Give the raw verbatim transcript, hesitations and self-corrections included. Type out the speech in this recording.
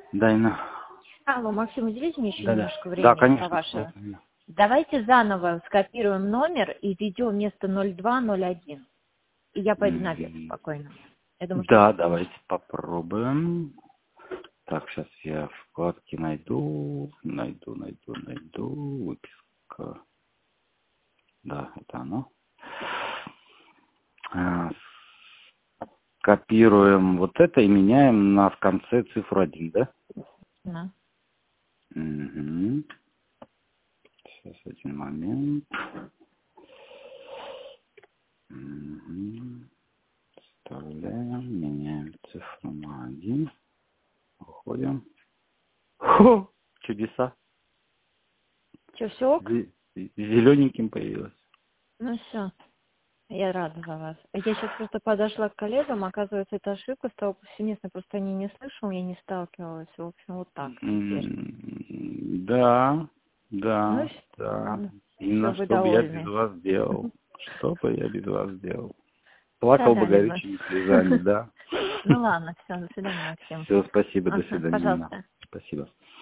Да, Инна. Алло, Максим, уделите мне еще Да, немножко да. времени Да, по конечно. вашему. Давайте заново скопируем номер и введем вместо ноль два ноль один. И я пойду наверх спокойно. Я думаю, что Да, это давайте попробуем. Так, сейчас я вкладки найду, найду, найду, найду, выписка. Да, это оно. А, Копируем вот это и меняем на в конце цифру один, да? Да. Угу. Сейчас один момент. Угу. Вставляем, меняем цифру на один. Уходим. Хо! Чудеса. Что, все ок? Зелененьким появилось. Ну все. Я рада за вас. Я сейчас просто подошла к коллегам, оказывается, это ошибка стала повсеместной, просто они не слышал, я не сталкивалась. В общем, вот так теперь. М, Да, Ну, да, все, да. ладно. Все, Инна, вы что бы я без довольны. вас делал? Что бы я без вас делал? Плакал бы Страдали нас. горючими слезами, да. Ну ладно, все, до свидания, Максим. Все, спасибо, до Ага, свидания, Инна. пожалуйста. Спасибо.